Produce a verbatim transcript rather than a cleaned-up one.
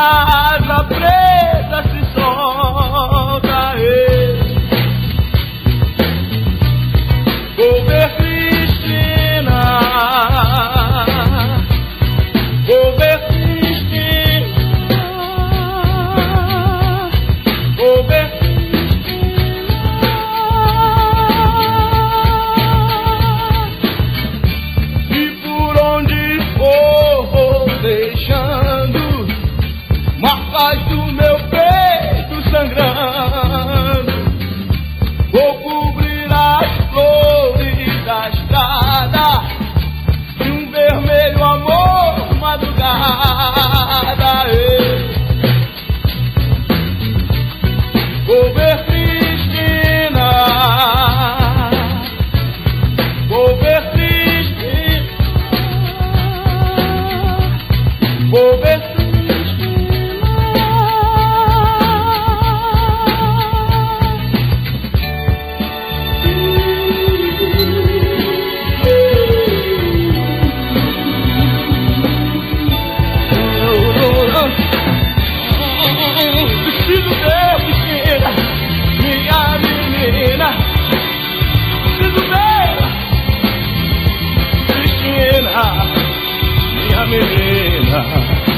asa preta se solta. Ei. Vou ver Cristina, vou ver Cristina, vou ver Cristina. E por onde for vou deixando marcas do meu peito sangrando. Vou cobrir as flores da estrada de um vermelho amor madrugada. Ei. Vou ver Cristina, vou ver Cristina, vou ver Cristina. Preciso ver Cristina, minha menina. Preciso ver Cristina, minha menina.